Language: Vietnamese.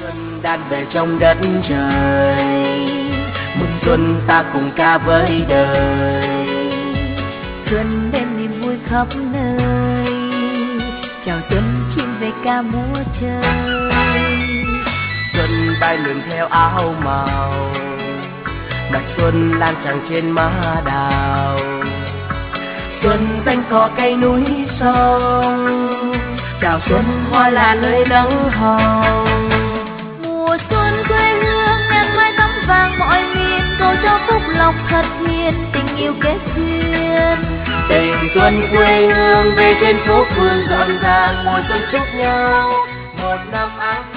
Xuân đan về trong đất trời, mừng xuân ta cùng ca với đời. Xuân đem niềm vui khắp nơi, chào xuân chim về ca múa chơi. Xuân bay lượn theo áo màu, mạch xuân lan tràn trên má đào. Xuân xanh cỏ cây núi sông, chào xuân hoa là nơi nắng hồng. Mùa xuân quê hương em mái tóc vàng mọi miền, cầu cho phúc lộc thật hiền, tình yêu kết duyên. Tình xuân quê hương về trên phố phường rộn ràng, mùa xuân chúc nhau một năm áo